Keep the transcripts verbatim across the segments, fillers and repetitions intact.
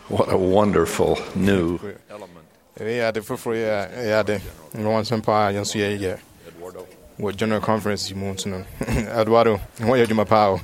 What a wonderful new element. Yeah, the for yeah, yeah, the one some pa yan so yeah. What general conference you want to know. Eduardo, what you do my pal.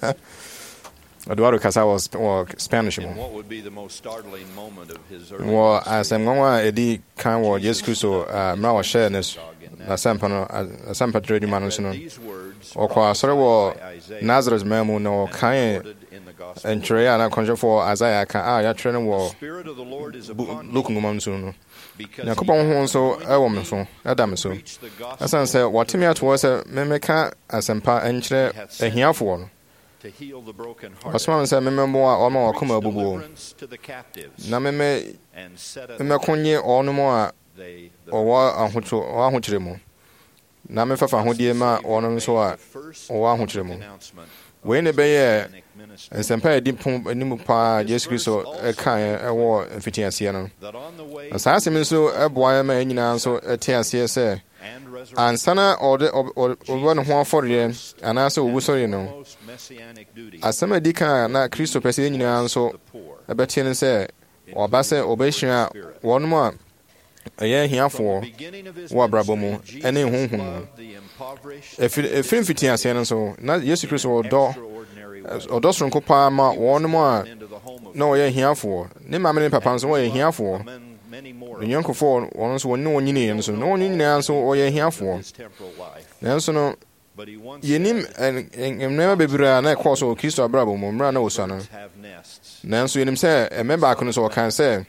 Eduardo Casa was or Spanish. What would be the most startling moment of his early Well, as I'm going to kan wo Jesus Christo uh mra wa share this na sampa no sampa trade man no o kwa sore wo Nazareth memu no kan and tray and conjure for Isaiah kan ah ya training wo look ngum so no na kopon ho so e wo me so adam so asan say what me ato say me me ka asampa enkyere ahiafo no to heal the broken heart. Osman say me me mo a o ma akoma abubu na me me me konye ono mo a o wa ahocho o ahokyere mu na me fafa hodie ma ono so a o wa ahokyere mu we ne be ye ensempa edi pom animu pa Jesus Christo e kan e wo mfitiase no asase me so e boa ma anyina so etiase se ansana ode obo no ho afore anase obu sori no asama dika na Christo pese anyina so e betie ne se oba se obehia wonmo a eye hiafo wo abrabo mu ene honhom efiri mfitiase no so na Jesus Christo odo odosron ko pa ma wonmo a na oye hiafo ne mamene papa so oye hiafo Nyanko for one so no nyini and so no nyini so oye hiafo nanso no yenim en never bebira na course o Kristo abrabo mo mra na osa no nanso yenim say e member akono so kan say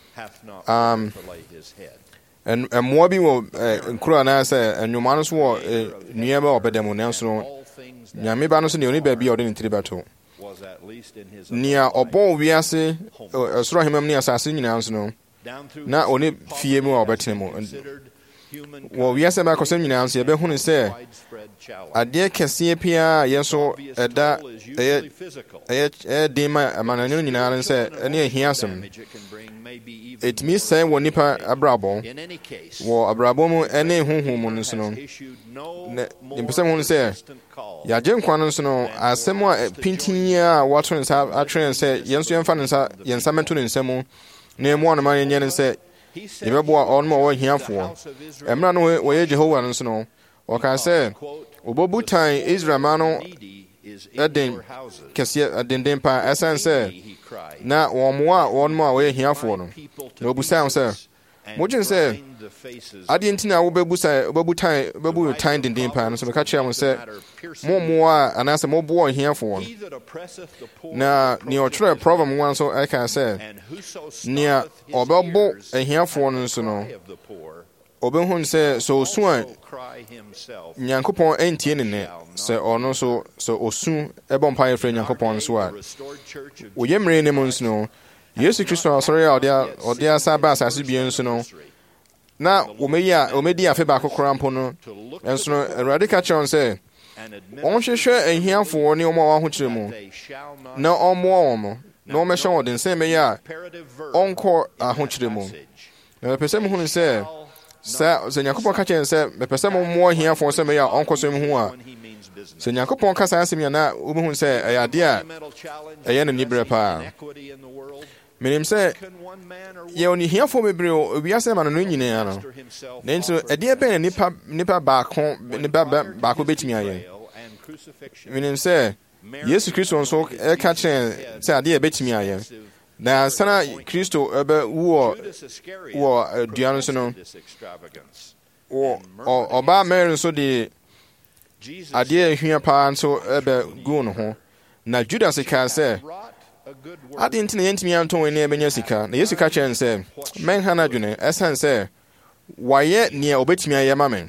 um and and mo bi wo nkura na say enwuma no so wo nuema obedemu nanso no nyame ba no so ne oni ba bi ode ntiri bato nia obo wiase osoro hemam ni asase nyina nso no na oni fie mu obetene mu wo wiase ba kosem nyina nso ye be hunu se ade kese pia ye so eda eye eye dema amananyo nyina nse ene ehiasem it means say wo nipa abrabo wo abrabo mu ene honhom mu nso no ne mpese hunu se ya je nkwa nso no asem a pintinia wato nsa atwen se yenso yemfa nsa yensa meto nsemu ne mo anoma yenye nse yebebo a onmo wo hiafo emra no wo ye Jehovah nso no o ka se obobutan Israel mano eden kese adenden pa esense na wo mo a onmo a wo ye hiafo no na obusan se mojin se adi ntina wo bebusa obobutan obobutan denden pa no so ka kire mo se mo mo a anase mo bo hiafo na ni o try problem one so I can say ni obebo hiafo no so no obehun se so suan nyankopon entie ne ne se ono so so osu ebon pa efre nyankopon so a wo yemre ne mo nso no Yesu Kristo asori a odia odia saba asase bien nso no na wo meya wo medi afe ba kokora mpo no enso no Awurade ka chon se on hwehwe ahiafo ne omo wa hokyere mu na omo omo na o mehwe odin se meya onko ahokyere mu na pese mu hunu se sa se Yakobon ka chen se me pese mu mo ahiafo se meya onko so mu hu a se Yakobon ka sa asem ya na o mu se ayade a eye ne nibre pa menim se ye oni hiafo mebre o wiase ma no nyina no nenso ade be nipa nipa ba ko nipa ba ko betimi aye menim se Yesu Kristo nso e ka chen se ade betimi aye na sana Kristo ebe wo wo duano so no o oba Mary so de ade hia pa nso ebe gu no ho na Judas ka se adi ntina yentimi anton ene ebenya sika na Yesu ka chen se men hana dwene esan se waye ne obetimi aye mamen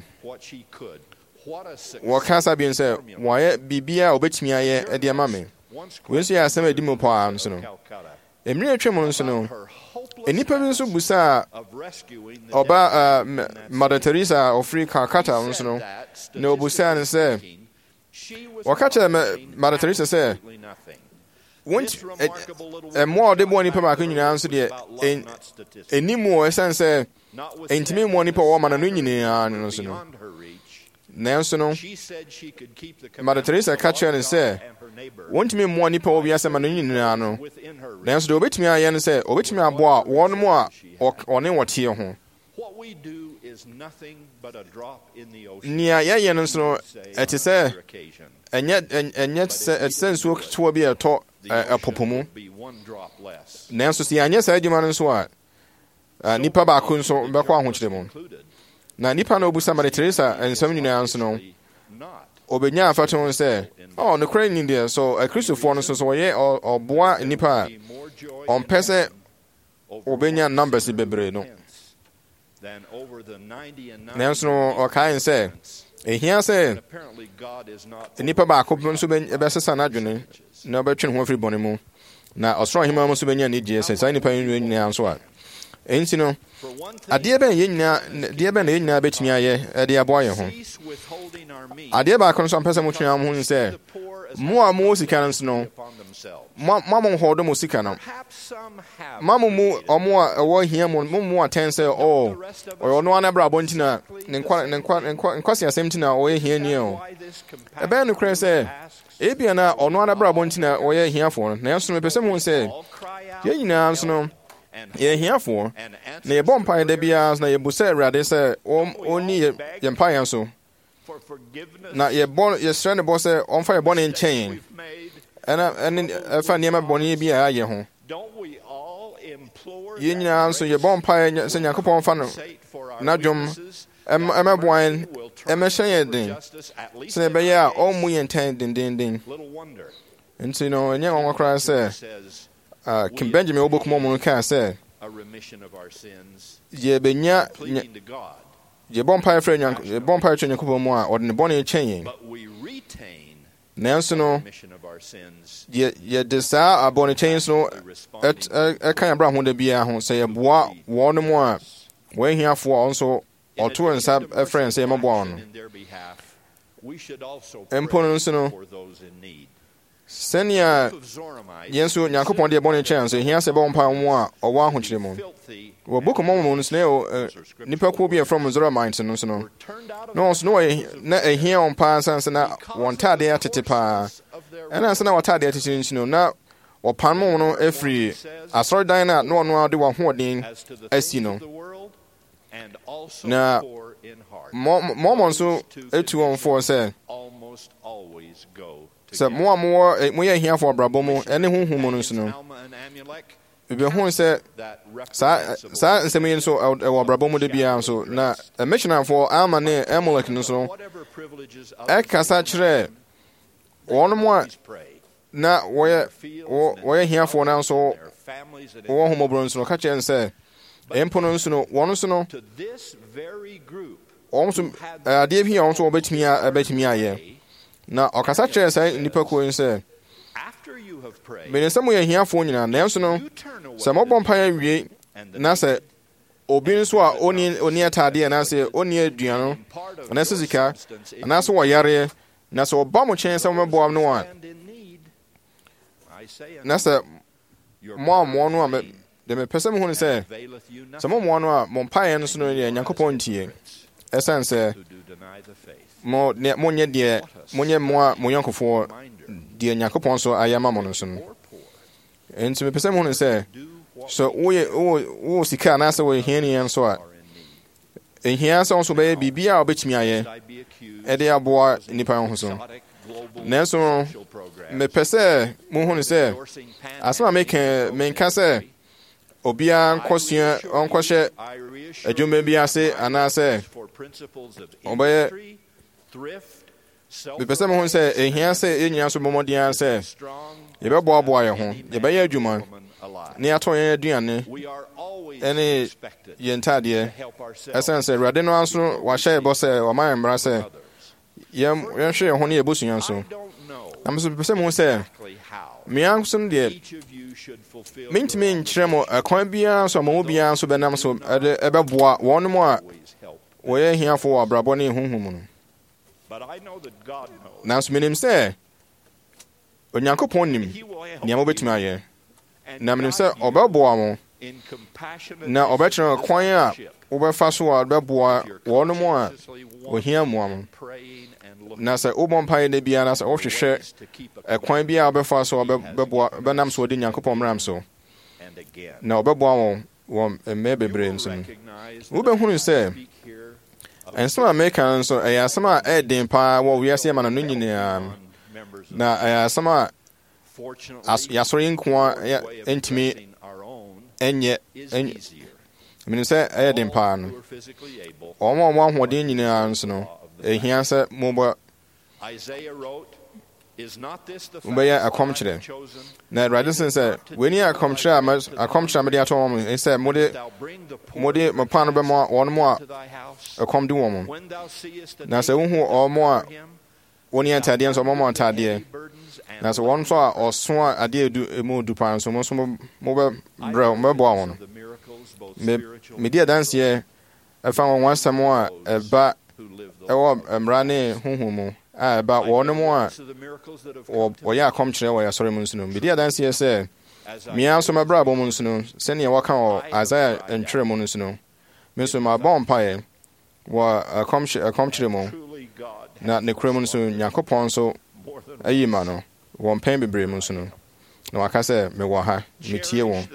wo kasa bi nse waye bibia obetimi aye e de mamen we nso ya asem edi mo pa nso no emri atwem nso no enipa bi nso busa oba Mother Teresa of Free Calcutta nso no na obusa nse wakacha Mother Teresa se won't a more de money per mark in answer the any more sense entime money per woman and union. nanso no Mother Teresa ka kyerɛ ne sɛ wɔntumi mmoa nnipa wɔ wiase ma no nyinaa no nanso deɛ obɛtumi ayɛ no sɛ obɛtumi aboa wɔnom a ɔne wɔteɛ ho nea yɛyɛ no nso no ɛte sɛ ɛnyɛ ɛte sɛ nsuo ketewa bi a ɛtɔ ɛpopo mu nanso sɛ yɛanyɛ saa adwuma no nso a nnipa baako nso bɛkɔ ahokyere mu na nnipa no obusa Mother Teresa nsɛm nyinaa nso no obɛnya afato ho sɛ ɔ nokorɛ ni deɛ so akristofoɔ no nso so wɔyɛ ɔboa nnipa a ɔmpɛ sɛ obɛnya numbers bebree no nanso no ɔkae sɛ ɛhia sɛ nnipa baako nso bɛsesa n'adwene na ɔbɛtwe ne ho afiri bɔne mu na ɔsoro ahemma mu nso bɛnya anigyeɛ sɛ saa nnipa yi nyinaa nso a ɛnti no adeɛ bɛn yɛn nyinaa adeɛ bɛn na yɛn nyinaa bɛtumi ayɛ ɛde aboa yɛn ho adeɛ baako nso ampɛ sɛ motwea mo ho sɛ mo a mowɔ sika no nso no ma mo hɔɔdɔ mo sika no ma mo mu ɔmo a ɛwɔ hia mo mo mu atɛn sɛ ɔ ɔyɛ ɔno ana brabɔ nti na ne nkwa ne nkwa nkwasi asɛm nti na ɔyɛ hia ni o ɛbɛn no korɛ sɛ ebia na ɔno ana brabɔ nti na ɔyɛ hiafoɔ no nanso mepɛ sɛ mo sɛ yɛn nyinaa nso no yɛn hiafoɔ na yɛbɔ mpaeɛ da biara na yɛbu sɛ Awurade sɛ ɔnni yɛn mpaeɛ so na yɛbɔ yɛsrɛ ne bɔ sɛ ɔmfa yɛbɔ ne nkyɛn ɛna ɛne ɛfa nneɛma bɔne bi a ayɛ ho yɛn nyinaa nso yɛbɔ mpaeɛ sɛ Nyankopɔn fa no n'adwom ɛmɛboa yɛn ɛmɛhyɛ yɛn den sɛ ɛbɛyɛ a ɔmmu yɛn ntɛn dendenden nti no ɛnyɛ wɔn koraa sɛ King Benjamin Obokumo mu kaa sɛ yɛbɛnya yɛbɔ mpaeɛ frɛ yɛbɔ mpaeɛ kyerɛ Nyankopɔn mu a ɔde ne bɔne kyɛn yɛn nanso no yɛde saa abɔnekyɛn so ɛka yɛn abra ho da biara ho sɛ yɛboa wɔnom a wɔyɛ hiafoɔ a ɔnso ɔto nsa ɛfrɛ yɛn sɛ yɛmɛboa wɔn no mpo no nso no sɛnea yɛn nso Nyankopɔn de bɔne kyɛn so ehia sɛ bɛwɔ mpaeɛ mu a ɔwɔ ahokyere mu wɔ Book of Mormon nso na nnipa kuo bi a from Zoramite no nso no na ɔnso no wɔyɛ na ehia wɔn paa sansa na wɔn ntadeɛ atete paa ɛna nsa na wɔn ntadeɛ atete nso no na wɔpam wɔn no afiri asɔredan na na ɔno ade wɔn ahoɔden asi no na Mormon nso etu wɔn fo sɛ sɛ mo a mowɔ moyɛ ahiafoɔ abrabɔ mu ɛne honhom mu no nso no bɛhu sɛ saa nsɛm yi nso ɛwɔ abrabɔ mu da biara nso na missionafoɔ Alma ne Amalek no nso ɛkasa kyerɛ wɔnom a na wɔyɛ wɔyɛ ahiafoɔ no nso wɔwɔ homɔborɔ nso no ɔka kyerɛ sɛ mpo no nso no wɔn nso no wɔn nso adeɛ bi a wɔn nso wɔbɛtumi ayɛ na ɔkasa kyerɛ saa nnipa kuo yi sɛ mene sɛ moyɛ ahiafoɔ nyinaa nanso no sɛ mɔbɔ mpaeɛ awie na sɛ obi nso a ɔnni atadeɛ anaasɛ ɔnni aduano anaasɛ sika anaasɛ wɔyareɛ na sɛ ɔba mo kyɛn sɛ momɛboa no a na sɛ mo a mmoa no a deɛ mepɛ sɛ mehu no sɛ sɛ mommoa no a mo mpaeɛ no so no yɛ Nyankopɔn ntie ɛsiane sɛ monyɛ deɛ monyɛ mmoa mo yɔnkofoɔ deɛ Nyankopɔn so ayɛ ma mo no so no enti mepɛ sɛ mehu no sɛ sɛ woyɛ wowɔ sika anaasɛ wɔyɛ hiani nso a ɛhia sɛ wo nso bɛyɛ biribiaa a wobɛtumi ayɛ ɛde aboa nnipa ho so nanso no mepɛ sɛ mohu no sɛ asɛm a meka menka sɛ obiara nkɔsua ɔnkɔhyɛ adwuma bi ase anaasɛ ɔbɛyɛ mepɛ sɛ mohu sɛ ɛhia sɛ yɛnyina so bɔmmɔden sɛ yɛbɛboaboa yɛn ho yɛbɛyɛ adwuma ne yɛatɔ yɛn aduane ɛne yɛn ntadeɛ ɛsiane sɛ Awurade no nso wahyɛ yɛbɔ sɛ wama yɛn mmara sɛ yɛnhwɛ yɛn ho ne yɛbɔsua nso na mso mepɛ sɛ mohu sɛ mmea nso no deɛ mentumi nkyerɛ mo ɛkwan biara nso ama mu biara nso bɛnam so ɛbɛboa wɔnom a wɔyɛ ahiafoɔ wɔ abrabɔ ne honhom mu no nanso menim sɛ Onyankopɔn nim nea mobɛtumi ayɛ na menim sɛ ɔbɛboa mo na ɔbɛkyerɛ kwan a wobɛfa so a bɛboa wɔnom a ohia mmoa mo. Na sɛ wobɔ mpaeɛ da biara na sɛ wohwehwɛ ɛkwan bi a wobɛfa so a bɛnam so wɔde Nyankopɔn mmram so, na ɔbɛboa wɔn wɔ mmerɛ bebree nso no, wobɛhunu sɛ nsɛm a meka nso ɛyɛ asɛm a ɛyɛ den paa wɔ wiase ama no no nyinaa no, na ɛyɛ asɛm a yɛasɔre nko a ɛntumi ɛnyɛ. Menim sɛ ɛyɛ den paa no. Ɔmo a ɔmo ahoɔden nyinaa nso no, ɛhia sɛ mobɔ wobɛyɛ akɔmkyerɛ. Na Awurade sen sɛ w'ani akɔmkyerɛ a akɔmkyerɛ a mede ato wɔn mo sɛ mode mode mo pa no bɛma wɔnom a ɛkɔm de wɔn mo. Na sɛ wohu ɔmo a wɔne atadeɛ nso ɔmo mo atadeɛ, na sɛ wɔn nso a ɔso a adeɛ edu emu du paa nso mo nso mobɛbrɛ mobɛboa wɔn. Medi adanseɛ ɛfa wɔn asɛm a ɛba ɛwɔ mmara ne honhom mu a ɛba wɔnom a wɔyɛ akɔmkyerɛ wɔ yɛasɔre mu nso no. Medi adanseɛ sɛ mmea nso mɛbrabɔ mu nso no, sɛnea wɔka wɔ Isaia ntwerɛ mu no nso no, me nso mabɔ mpaeɛ wɔ akɔmkyerɛ mu, na ne kura mu nso Nyankopɔn nso ayi ma no wɔ mpɛn bebree mu nso no, na waka sɛ mewɔ ha metie wɔn.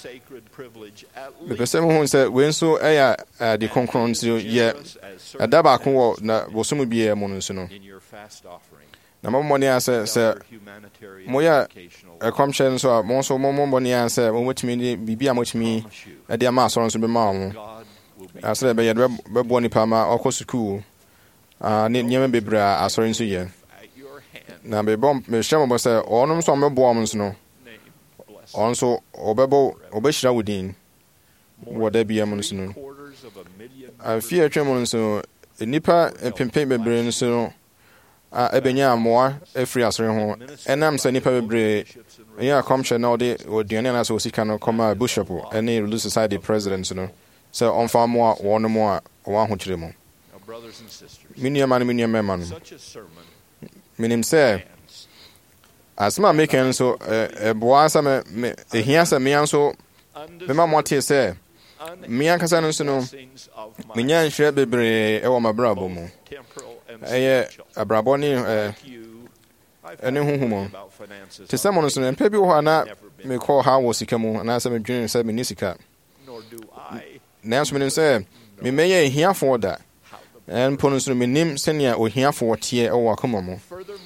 Mepɛ sɛ mohu sɛ wei nso ɛyɛ ade kronkron nso yɛ ɛda baako wɔ na bosom biara mu no nso no, na mɔmmɔ mmɔden a sɛ sɛ moyɛ ɛkɔmhyɛ nso a mo nso mommɔ mmɔden a sɛ momɔtumi de biribi a motumi de ama asɔre nso bɛma wo mo, asɛ ɛbɛyɛ de bɛboa nipa ma ɔkɔ sukuu ne nneɛma bebree a asɔre nso yɛ. Na mehyɛ mmɔbɔ sɛ ɔnom nso a mɛboa mo nso no, ɔno nso ɔbɛbɔ ɔbɛhyira wo din wɔ da biara mu nso no. Afie atwa mu nso nnipa mpempem bebree nso no a ɛbɛnya mmoa afiri asɔre ho, ɛnam sɛ nnipa bebree ɛyɛ akɔmhyɛ na ɔde aduane anaasɛ osika no kɔma bishop ɛne Relief Society president no sɛ ɔmfa mmoa wɔnom a ɔwɔ ahokyerɛ mu. Me nuama no me nuamɛma no, menim sɛ asɛm a meka nso ɛboa sɛ ɛhia sɛ mmea nso mema mmɔtee sɛ mmea ankasa no nso no menya nhyerɛ bebree ɛwɔ m'abrabɔ mu. Ɛyɛ abrabɔ ne ɛne honhom mu. Te sɛ mo no nso no, mpɛ bi wɔ hɔ a na mekɔɔ ha wɔ sika mu anaasɛ medwene sɛ menni sika, nanso menim sɛ memɛyɛ ahiafoɔ da. Mpo no nso no menim sɛnea ohiafoɔ teɛ ɛwɔ akoma mu.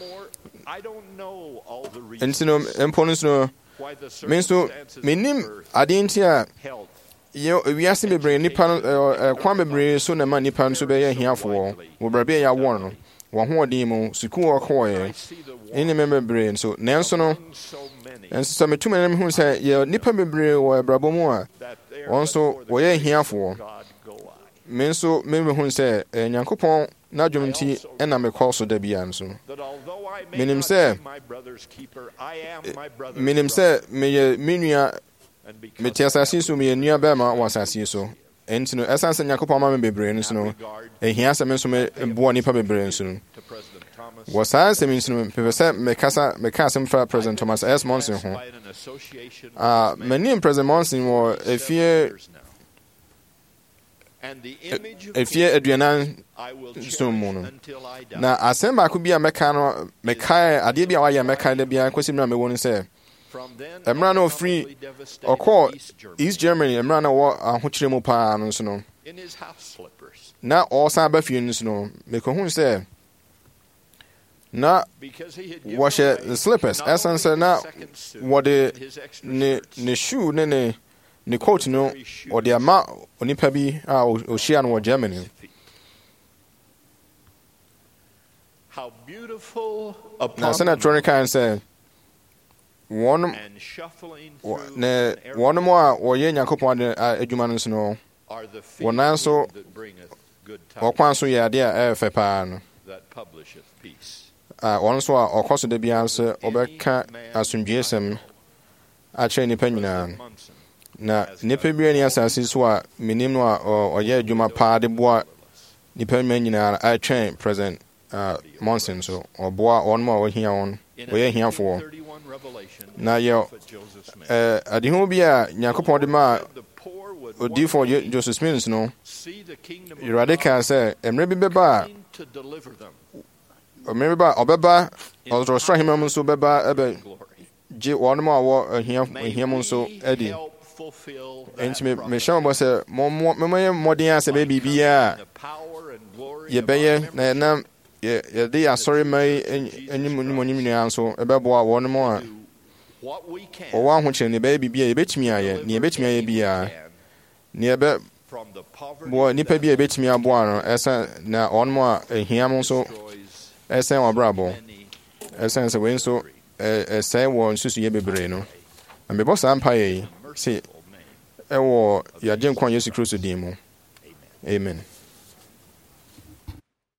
Nti no mpo no nso no me nso menim adeɛ nti a wiase bebree nipa no kwan bebree so na ma nipa nso bɛyɛ ahiafoɔ wɔ baabi a yɛawoɔ no wɔn hoɔden mu sukuu wɔkɔɔɛ ɛne mɛ bebree nso, nanso no nso sɛ metum na mehu sɛ yɛ nipa bebree wɔ abrabɔ mu a wɔn nso wɔyɛ ahiafoɔ. Me nso mehu sɛ Nyankopɔn n'adwom nti ɛna mekɔ so da biara nso. Menim sɛ menim sɛ meyɛ me nua mete asase so meyɛ nua bɛrima wɔ asase so. Ɛnti no ɛsiane sɛ Nyankopɔn ama me bebree nso no, ɛhia sɛ me nso meboa nnipa bebree nso no. Wɔ saa asɛm nso no mepɛ sɛ mekasa meka asɛm fa President Thomas S. Monson ho. M'anim President Monson wɔ efie efie aduanan nson mu no, na asɛm baako bi a mɛka no mekae adeɛ bi a wayɛ mɛkae da biara kɔsi mmerɛ a mɛwɔ no sɛ mmerɛ na ɔfiri ɔkɔɔ East Germany, mmerɛ na ɔwɔ ahokyerɛ mu paa no nso no, na ɔsan ba fie no nso no mekɔhu sɛ na wɔhyɛ slippers ɛsan sɛ na wɔde ne ne shoe ne ne ne coat no ɔde ama onipa bi a ɔhyia no wɔ Germany. Na sɛnea twerɛ no kae sɛ wɔnom ne wɔnom a wɔyɛ Nyankopɔn adwuma no nso no wɔnan so wɔkwan so yɛ adeɛ a ɛyɛ fɛ paa no, ɔno nso a ɔkɔ so da biara sɛ ɔbɛka asomdwoesɛm akyerɛ nnipa nyinaa. Na nnipa biara ni asase so a menim no a ɔyɛ adwuma paa de boa nnipa mma nyinaa atwɛn President Monson so ɔboa wɔn a wɔhia wɔn wɔyɛ ahiafoɔ na yɛ adehu bi a nyankopɔn de maa odiyifoɔ Joseph Smith no Awurade kaa sɛ mmerɛ bi bɛba a mmerɛ bi ba a ɔbɛba ɔsorosoro ahemman mu nso bɛba ɛbɛgye wɔnom a wɔ ahia mu nso adi enti mehyɛ mɔbɔ sɛ mɛmɔyɛ mmɔden a sɛ bɛyɛ biribiaa a yɛbɛyɛ na yɛnam yɛde asɔre ma yi animonyim nyinaa nso ɛbɛboa wɔnom a wɔwɔ ahokyerɛ ne yɛbɛyɛ biribi a yɛbɛtumi ayɛ ne yɛbɛtumi ayɛ biara ne yɛbɛboa nnipa bi a yɛbɛtumi aboa no ɛsɛ na ɔnom a ahia mu nso ɛsɛn wɔabrabɔ ɛsɛn sɛ wei nso ɛsɛe wɔ nsusuyɛ bebree no na mebɔ saa mpaeɛ yi sɛ ɛwɔ yɛagye nkwa Yesu Kristo din mu amen.